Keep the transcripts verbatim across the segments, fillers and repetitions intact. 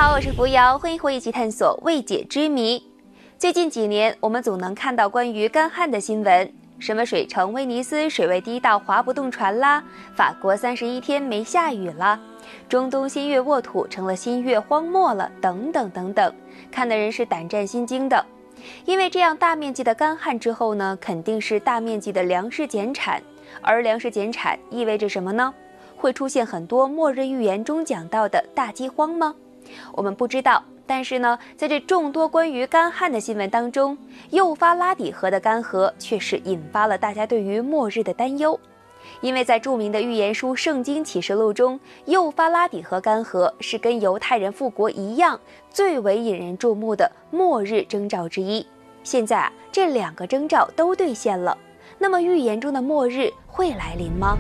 好，我是扶摇，欢迎和我一起探索未解之谜。最近几年，我们总能看到关于干旱的新闻，什么水城威尼斯水位低到划不动船啦，法国三十一天没下雨啦，中东新月沃土成了新月荒漠了，等等等等，看的人是胆战心惊的。因为这样大面积的干旱之后呢，肯定是大面积的粮食减产，而粮食减产意味着什么呢？会出现很多末日预言中讲到的大饥荒吗？我们不知道，但是呢，在这众多关于干旱的新闻当中，幼发拉底河的干涸却是引发了大家对于末日的担忧。因为在著名的预言书《圣经启示录》中，幼发拉底河干涸是跟犹太人复国一样，最为引人注目的末日征兆之一。现在啊，这两个征兆都兑现了，那么预言中的末日会来临吗？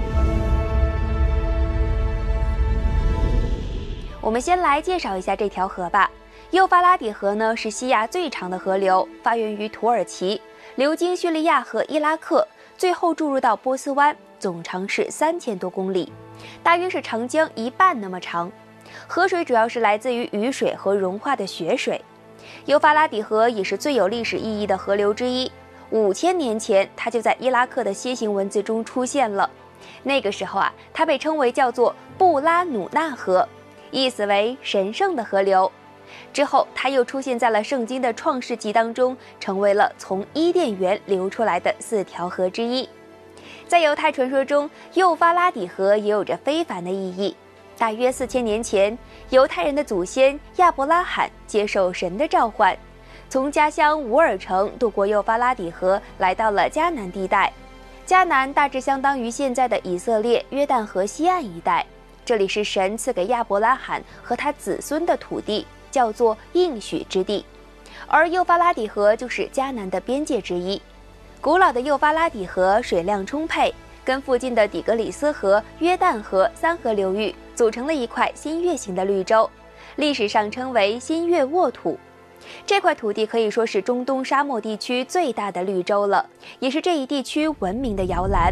我们先来介绍一下这条河吧。幼发拉底河呢，是西亚最长的河流，发源于土耳其，流经叙利亚和伊拉克，最后注入到波斯湾，总长是三千多公里，大约是长江一半那么长。河水主要是来自于雨水和融化的雪水。幼发拉底河也是最有历史意义的河流之一。五千年前，它就在伊拉克的楔形文字中出现了。那个时候啊，它被称为叫做布拉努纳河，意思为神圣的河流。之后它又出现在了圣经的创世纪当中，成为了从伊甸园流出来的四条河之一。在犹太传说中，幼发拉底河也有着非凡的意义。大约四千年前，犹太人的祖先亚伯拉罕接受神的召唤，从家乡乌尔城渡过幼发拉底河，来到了迦南地带。迦南大致相当于现在的以色列约旦河西岸一带，这里是神赐给亚伯拉罕和他子孙的土地，叫做应许之地。而幼发拉底河就是迦南的边界之一。古老的幼发拉底河水量充沛，跟附近的底格里斯河、约旦河三河流域组成了一块新月形的绿洲，历史上称为新月沃土。这块土地可以说是中东沙漠地区最大的绿洲了，也是这一地区闻名的摇篮。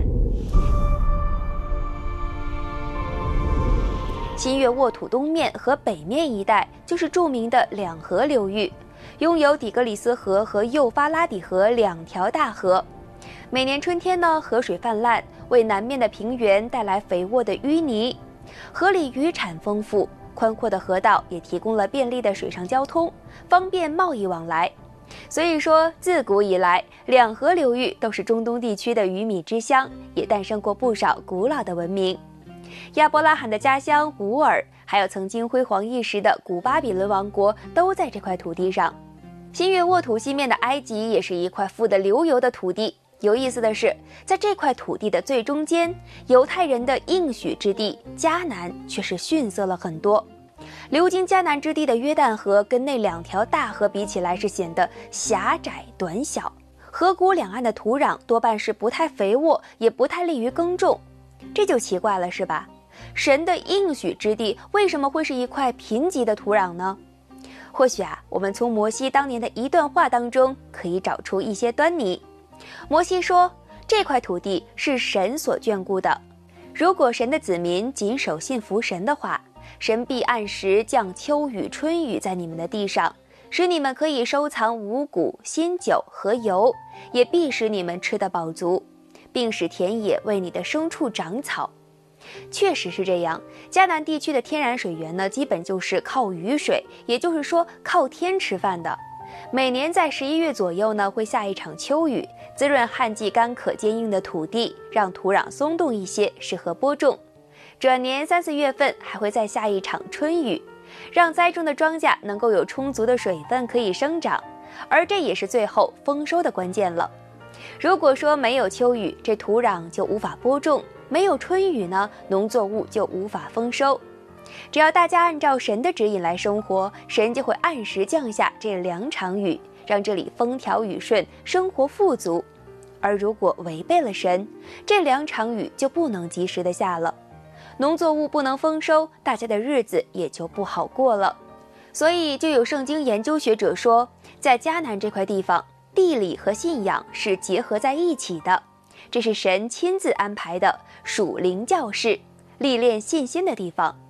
新月沃土东面和北面一带就是著名的两河流域，拥有底格里斯河和幼发拉底河两条大河。每年春天呢，河水泛滥，为南面的平原带来肥沃的淤泥。河里渔产丰富，宽阔的河道也提供了便利的水上交通，方便贸易往来。所以说，自古以来，两河流域都是中东地区的鱼米之乡，也诞生过不少古老的文明。亚伯拉罕的家乡乌尔，还有曾经辉煌一时的古巴比伦王国，都在这块土地上。新月沃土西面的埃及也是一块富得流油的土地。有意思的是，在这块土地的最中间，犹太人的应许之地迦南却是逊色了很多。流经迦南之地的约旦河跟那两条大河比起来，是显得狭窄短小。河谷两岸的土壤多半是不太肥沃，也不太利于耕种。这就奇怪了，是吧？神的应许之地为什么会是一块贫瘠的土壤呢？或许啊，我们从摩西当年的一段话当中可以找出一些端倪。摩西说，这块土地是神所眷顾的，如果神的子民谨守信服神的话，神必按时降秋雨春雨在你们的地上，使你们可以收藏五谷、新酒和油，也必使你们吃得饱足，并使田野为你的牲畜长草。确实是这样，迦南地区的天然水源呢，基本就是靠雨水，也就是说靠天吃饭的。每年在十一月左右呢，会下一场秋雨，滋润旱季干渴坚硬的土地，让土壤松动一些，适合播种。转年三四月份还会再下一场春雨，让栽种的庄稼能够有充足的水分可以生长，而这也是最后丰收的关键了。如果说没有秋雨，这土壤就无法播种；没有春雨呢，农作物就无法丰收。只要大家按照神的指引来生活，神就会按时降下这两场雨，让这里风调雨顺，生活富足。而如果违背了神，这两场雨就不能及时的下了，农作物不能丰收，大家的日子也就不好过了。所以就有圣经研究学者说，在迦南这块地方，地理和信仰是结合在一起的，这是神亲自安排的属灵教室，历练信心的地方。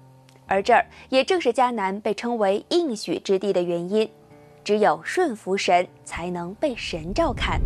而这儿也正是迦南被称为应许之地的原因，只有顺服神才能被神照看。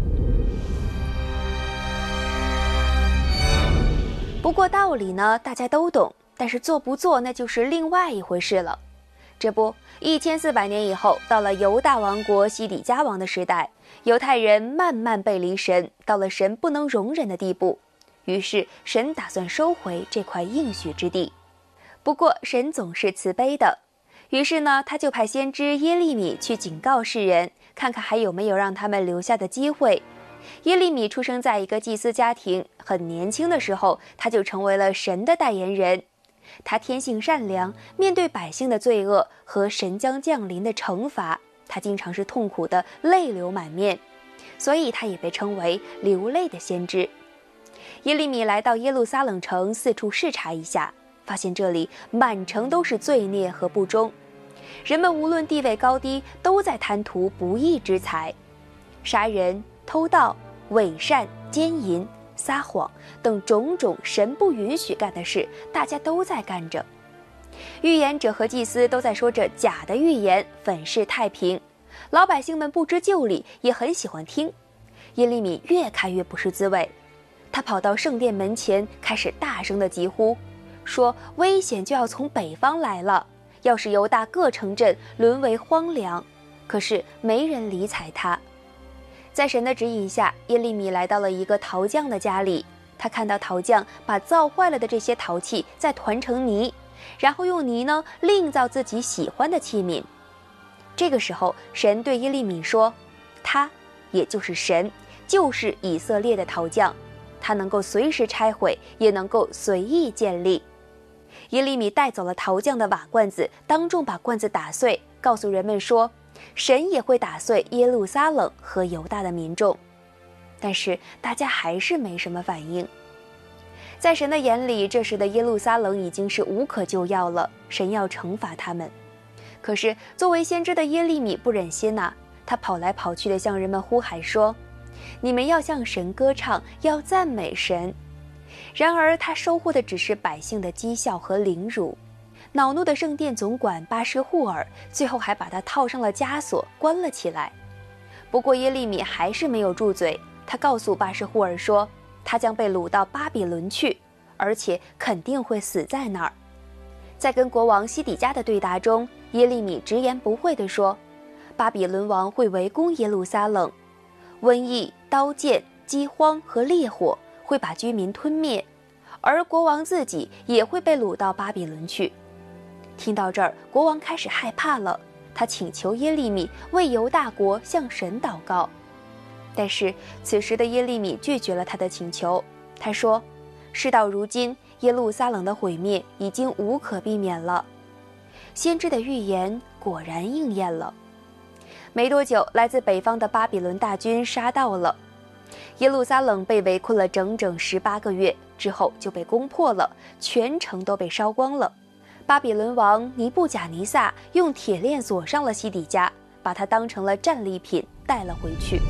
不过道理呢，大家都懂，但是做不做那就是另外一回事了。这不，一千四百年以后，到了犹大王国西底家王的时代，犹太人慢慢背离神，到了神不能容忍的地步。于是神打算收回这块应许之地。不过神总是慈悲的，于是呢，他就派先知耶利米去警告世人，看看还有没有让他们留下的机会。耶利米出生在一个祭司家庭，很年轻的时候，他就成为了神的代言人。他天性善良，面对百姓的罪恶和神将降临的惩罚，他经常是痛苦的泪流满面，所以他也被称为流泪的先知。耶利米来到耶路撒冷城，四处视察一下，发现这里满城都是罪孽和不忠，人们无论地位高低，都在贪图不义之财，杀人、偷盗、伪善、奸淫、撒谎等种种神不允许干的事，大家都在干着。预言者和祭司都在说着假的预言，粉饰太平，老百姓们不知就里，也很喜欢听。耶利米越看越不是滋味，他跑到圣殿门前，开始大声地疾呼，说危险就要从北方来了，要使犹大各城镇沦为荒凉。可是没人理睬他。在神的指引下，耶利米来到了一个陶匠的家里，他看到陶匠把造坏了的这些陶器再团成泥，然后用泥呢另造自己喜欢的器皿。这个时候，神对耶利米说，他也就是神，就是以色列的陶匠，他能够随时拆毁，也能够随意建立。耶利米带走了陶匠的瓦罐子，当众把罐子打碎，告诉人们说，神也会打碎耶路撒冷和犹大的民众。但是大家还是没什么反应。在神的眼里，这时的耶路撒冷已经是无可救药了，神要惩罚他们。可是作为先知的耶利米不忍心呐、啊，他跑来跑去的向人们呼喊说，你们要向神歌唱，要赞美神。然而他收获的只是百姓的讥笑和凌辱。恼怒的圣殿总管巴施户尔最后还把他套上了枷锁，关了起来。不过耶利米还是没有住嘴，他告诉巴施户尔说，他将被掳到巴比伦去，而且肯定会死在那儿。在跟国王西底家的对答中，耶利米直言不讳地说，巴比伦王会围攻耶路撒冷，瘟疫、刀剑、饥荒和烈火会把居民吞灭，而国王自己也会被掳到巴比伦去。听到这儿，国王开始害怕了，他请求耶利米为犹大国向神祷告。但是此时的耶利米拒绝了他的请求，他说，事到如今，耶路撒冷的毁灭已经无可避免了。先知的预言果然应验了。没多久，来自北方的巴比伦大军杀到了，耶路撒冷被围困了整整十八个月，之后就被攻破了，全城都被烧光了。巴比伦王尼布甲尼撒用铁链锁上了西底家，把它当成了战利品带了回去。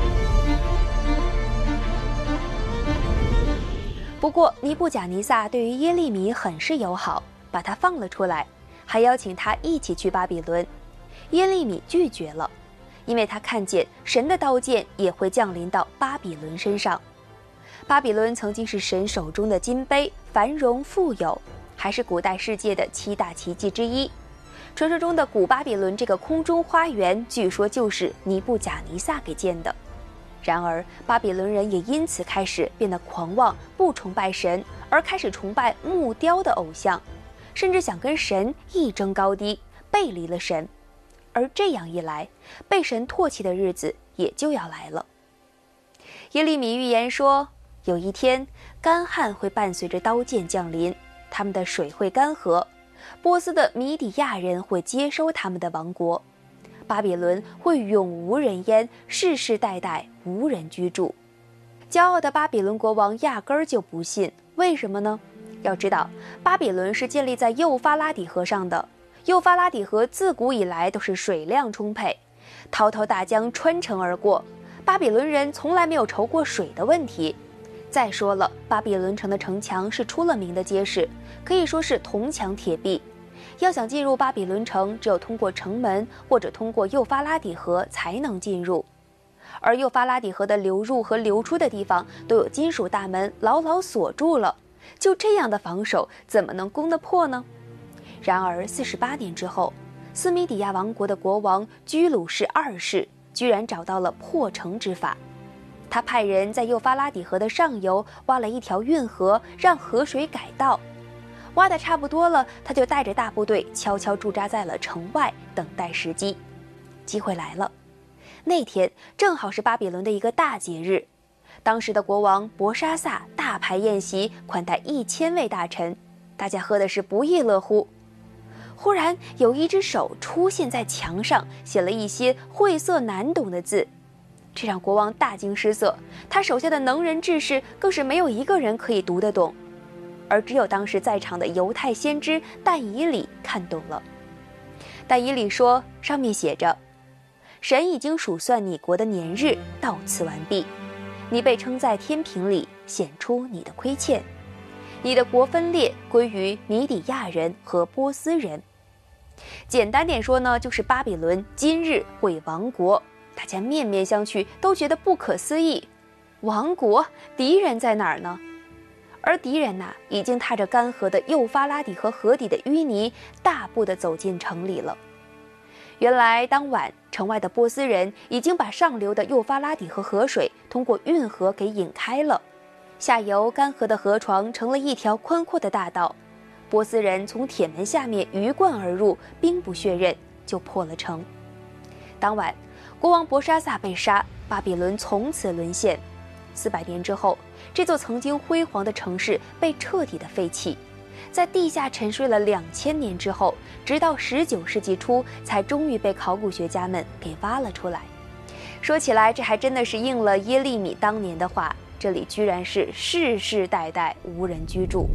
不过尼布甲尼撒对于耶利米很是友好，把他放了出来，还邀请他一起去巴比伦。耶利米拒绝了，因为他看见神的刀剑也会降临到巴比伦身上。巴比伦曾经是神手中的金杯，繁荣富有，还是古代世界的七大奇迹之一。传说中的古巴比伦这个空中花园，据说就是尼布甲尼撒给建的。然而巴比伦人也因此开始变得狂妄，不崇拜神，而开始崇拜木雕的偶像，甚至想跟神一争高低，背离了神。而这样一来，被神唾弃的日子也就要来了。耶利米预言说，有一天干旱会伴随着刀剑降临，他们的水会干涸，波斯的米底亚人会接收他们的王国，巴比伦会永无人烟，世世代代无人居住。骄傲的巴比伦国王压根儿就不信，为什么呢？要知道，巴比伦是建立在幼发拉底河上的，幼发拉底河自古以来都是水量充沛，滔滔大江穿城而过，巴比伦人从来没有愁过水的问题。再说了，巴比伦城的城墙是出了名的结实，可以说是铜墙铁壁， 要想进入巴比伦城，只有通过城门或者通过幼发拉底河才能进入。而幼发拉底河的流入和流出的地方都有金属大门牢牢锁住了，就这样的防守怎么能攻得破呢？然而四十八年之后，斯米底亚王国的国王居鲁士二世居然找到了破城之法。他派人在幼发拉底河的上游挖了一条运河，让河水改道。挖得差不多了，他就带着大部队悄悄驻扎在了城外，等待时机。机会来了，那天正好是巴比伦的一个大节日，当时的国王伯沙撒大排宴席，款待一千位大臣，大家喝的是不亦乐乎。忽然有一只手出现在墙上，写了一些晦涩难懂的字，这让国王大惊失色，他手下的能人志士更是没有一个人可以读得懂，而只有当时在场的犹太先知但以理看懂了。但以理说，上面写着：神已经数算你国的年日，到此完毕。你被称在天平里，显出你的亏欠。你的国分裂归于米底亚人和波斯人。简单点说呢，就是巴比伦今日会亡国。大家面面相觑，都觉得不可思议。亡国，敌人在哪儿呢？而敌人呐、啊，已经踏着干涸的幼发拉底河河底的淤泥，大步地走进城里了。原来当晚，城外的波斯人已经把上流的幼发拉底河河水通过运河给引开了，下游干涸的河床成了一条宽阔的大道。波斯人从铁门下面鱼贯而入，兵不血刃就破了城。当晚，国王伯沙撒被杀，巴比伦从此沦陷。四百年之后，这座曾经辉煌的城市被彻底的废弃，在地下沉睡了两千年之后，直到十九世纪初，才终于被考古学家们给挖了出来。说起来，这还真的是应了耶利米当年的话，这里居然是世世代代无人居住。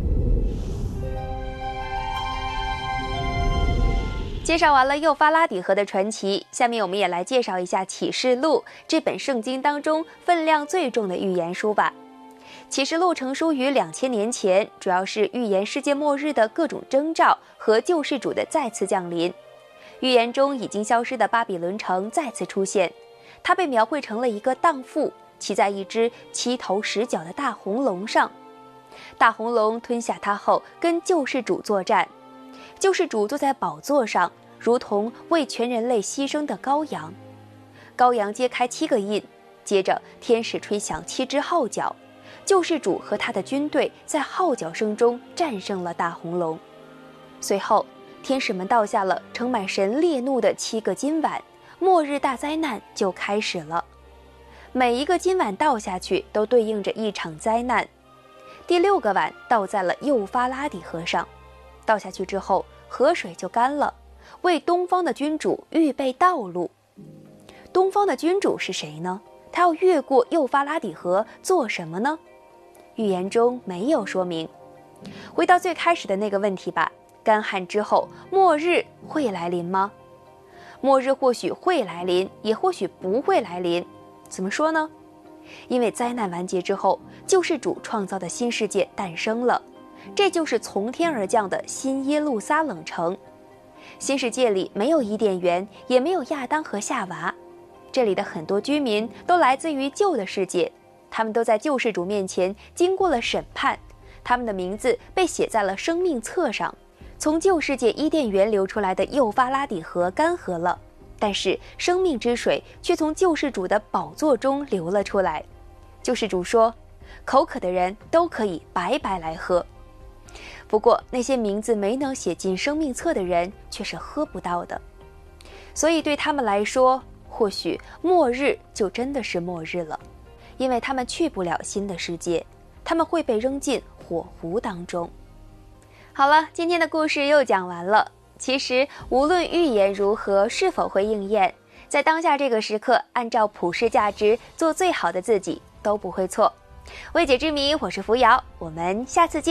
介绍完了幼发拉底河的传奇，下面我们也来介绍一下启示录，这本圣经当中分量最重的预言书吧。启示录成书于两千年前，主要是预言世界末日的各种征兆和救世主的再次降临。预言中已经消失的巴比伦城再次出现，它被描绘成了一个荡妇，骑在一只七头十角的大红龙上。大红龙吞下它后，跟救世主作战。救世主坐在宝座上，如同为全人类牺牲的羔羊。羔羊揭开七个印，接着天使吹响七只号角，救世主和他的军队在号角声中战胜了大红龙。随后，天使们倒下了盛满神烈怒的七个金碗，末日大灾难就开始了。每一个金碗倒下去，都对应着一场灾难。第六个碗倒在了幼发拉底河上，倒下去之后，河水就干了，为东方的君主预备道路。东方的君主是谁呢？他要越过幼发拉底河做什么呢？预言中没有说明。回到最开始的那个问题吧，干旱之后，末日会来临吗？末日或许会来临，也或许不会来临。怎么说呢？因为灾难完结之后，救世主创造的新世界诞生了，这就是从天而降的新耶路撒冷城。新世界里没有伊甸园，也没有亚当和夏娃，这里的很多居民都来自于旧的世界，他们都在救世主面前经过了审判，他们的名字被写在了生命册上。从旧世界伊甸园流出来的幼发拉底河干涸了，但是生命之水却从救世主的宝座中流了出来。救世主说，口渴的人都可以白白来喝。不过那些名字没能写进生命册的人却是喝不到的，所以对他们来说，或许末日就真的是末日了，因为他们去不了新的世界，他们会被扔进火湖当中。好了，今天的故事又讲完了。其实无论预言如何，是否会应验，在当下这个时刻，按照普世价值做最好的自己都不会错。未解之谜，我是扶摇，我们下次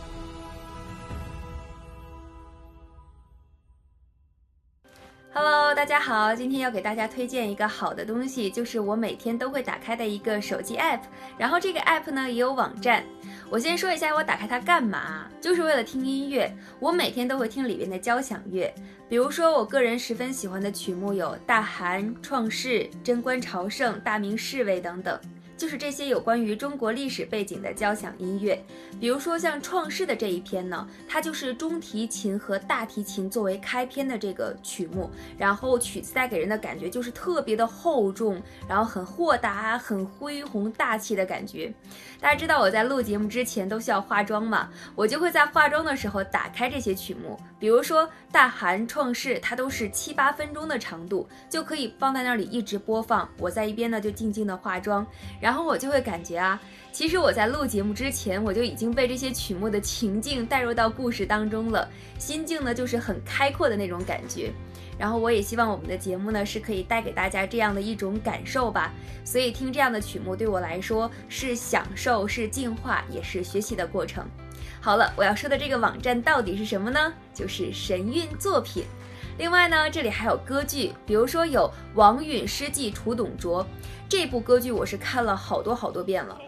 见。Hello， Hello， 大家好，今天要给大家推荐一个好的东西，就是我每天都会打开的一个手机 app， 然后这个 app 呢也有网站。我先说一下我打开它干嘛，就是为了听音乐。我每天都会听里边的交响乐，比如说我个人十分喜欢的曲目有大韩、创世、贞观朝圣、大明侍卫等等。就是这些有关于中国历史背景的交响音乐，比如说像创世的这一篇呢，它就是中提琴和大提琴作为开篇的这个曲目，然后曲子带给人的感觉就是特别的厚重，然后很豁达、很恢宏大气的感觉。大家知道我在录节目之前都需要化妆嘛，我就会在化妆的时候打开这些曲目，比如说大韩、创世，它都是七八分钟的长度，就可以放在那里一直播放，我在一边呢就静静的化妆。然后我就会感觉啊，其实我在录节目之前，我就已经被这些曲目的情境带入到故事当中了，心境呢就是很开阔的那种感觉。然后我也希望我们的节目呢是可以带给大家这样的一种感受吧。所以听这样的曲目对我来说是享受，是净化，也是学习的过程。好了，我要说的这个网站到底是什么呢？就是神韵作品。另外呢，这里还有歌剧，比如说有王允诗妓楚董卓，这部歌剧我是看了好多好多遍了。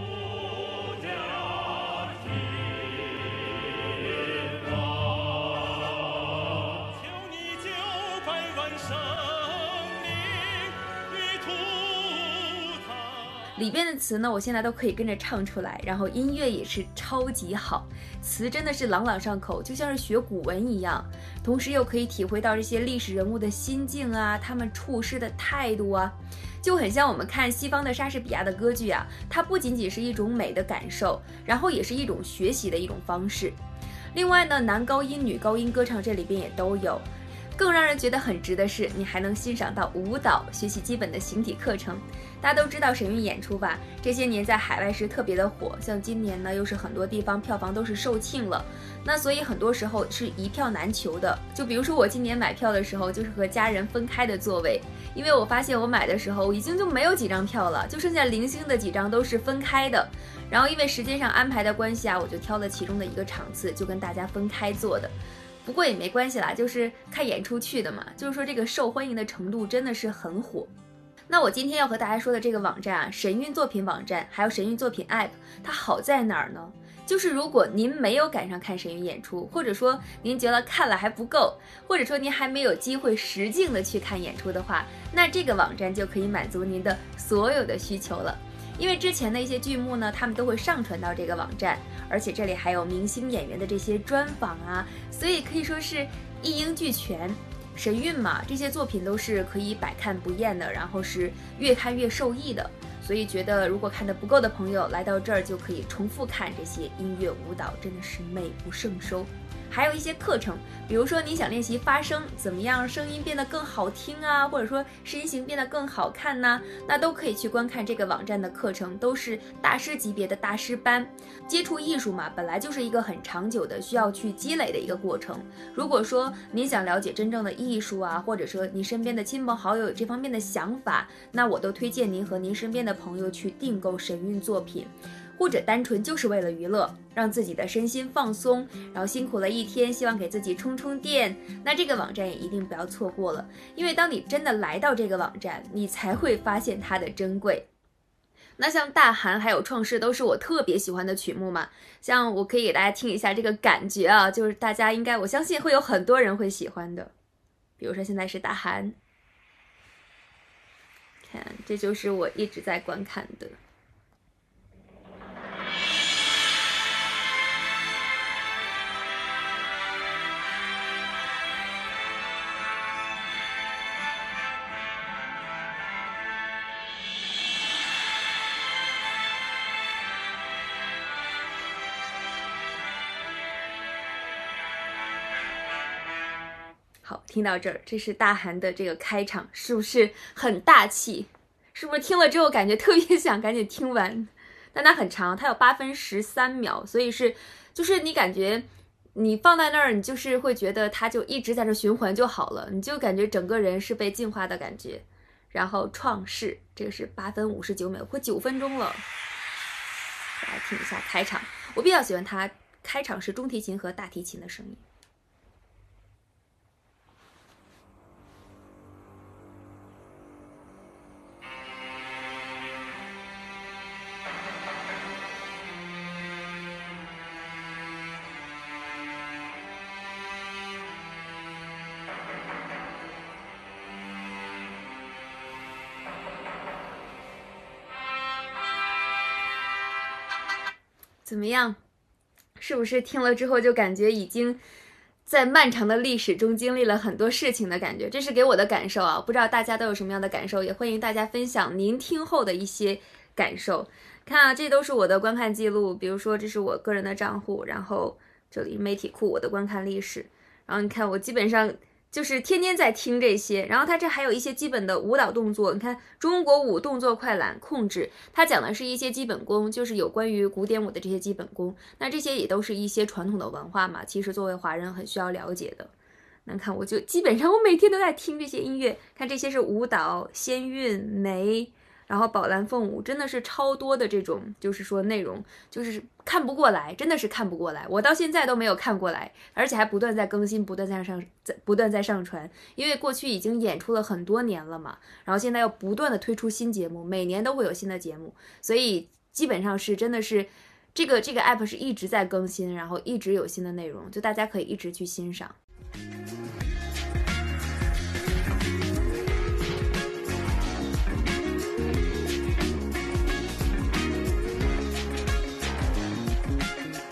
里边的词呢，我现在都可以跟着唱出来，然后音乐也是超级好，词真的是朗朗上口，就像是学古文一样，同时又可以体会到这些历史人物的心境啊，他们处事的态度啊，就很像我们看西方的莎士比亚的歌剧啊，它不仅仅是一种美的感受，然后也是一种学习的一种方式。另外呢，男高音、女高音歌唱这里边也都有。更让人觉得很值的是，你还能欣赏到舞蹈，学习基本的形体课程。大家都知道神韵演出吧，这些年在海外是特别的火，像今年呢又是很多地方票房都是售罄了，那所以很多时候是一票难求的。就比如说我今年买票的时候，就是和家人分开的座位，因为我发现我买的时候已经就没有几张票了，就剩下零星的几张都是分开的。然后因为时间上安排的关系啊，我就挑了其中的一个场次，就跟大家分开坐的。不过也没关系啦，就是看演出去的嘛，就是说这个受欢迎的程度真的是很火。那我今天要和大家说的这个网站啊，神韵作品网站，还有神韵作品 app， 它好在哪儿呢？就是如果您没有赶上看神韵演出，或者说您觉得看了还不够，或者说您还没有机会实境的去看演出的话，那这个网站就可以满足您的所有的需求了。因为之前的一些剧目呢，他们都会上传到这个网站，而且这里还有明星演员的这些专访啊，所以可以说是一应俱全。神韵嘛，这些作品都是可以百看不厌的，然后是越看越受益的，所以觉得如果看得不够的朋友来到这儿就可以重复看这些音乐舞蹈，真的是美不胜收。还有一些课程，比如说你想练习发声，怎么样让声音变得更好听啊，或者说身形变得更好看呢，那都可以去观看这个网站的课程，都是大师级别的大师班。接触艺术嘛，本来就是一个很长久的需要去积累的一个过程。如果说您想了解真正的艺术啊，或者说您身边的亲朋好友有这方面的想法，那我都推荐您和您身边的朋友去订购神韵作品。或者单纯就是为了娱乐，让自己的身心放松，然后辛苦了一天，希望给自己充充电，那这个网站也一定不要错过了，因为当你真的来到这个网站，你才会发现它的珍贵。那像大韩还有创世都是我特别喜欢的曲目嘛，像我可以给大家听一下这个感觉啊，就是大家应该我相信会有很多人会喜欢的。比如说现在是大韩，看这就是我一直在观看的。好，听到这儿，这是大韩的这个开场，是不是很大气？是不是听了之后感觉特别想赶紧听完？但它很长，它有八分十三秒，所以是，就是你感觉你放在那儿，你就是会觉得它就一直在这循环就好了，你就感觉整个人是被净化的感觉。然后创世，这个是八分五十九秒，快九分钟了。大家听一下开场，我比较喜欢它开场是中提琴和大提琴的声音。 怎么样？是不是听了之后就感觉已经在漫长的历史中经历了很多事情的感觉？这是给我的感受啊，不知道大家都有什么样的感受，也欢迎大家分享您听后的一些感受。看啊，这都是我的观看记录，比如说这是我个人的账户，然后这里媒体库我的观看历史，然后你看我基本上就是天天在听这些，然后它这还有一些基本的舞蹈动作，你看中国舞动作快懒控制，它讲的是一些基本功，就是有关于古典舞的这些基本功，那这些也都是一些传统的文化嘛，其实作为华人很需要了解的。那看我就基本上我每天都在听这些音乐，看这些是舞蹈、仙韵、梅，然后宝蓝凤舞，真的是超多的这种，就是说内容，就是看不过来，真的是看不过来。我到现在都没有看过来，而且还不断在更新，不断在上，在不断在上传。因为过去已经演出了很多年了嘛，然后现在又不断的推出新节目，每年都会有新的节目，所以基本上是真的是这个这个 app 是一直在更新，然后一直有新的内容，就大家可以一直去欣赏。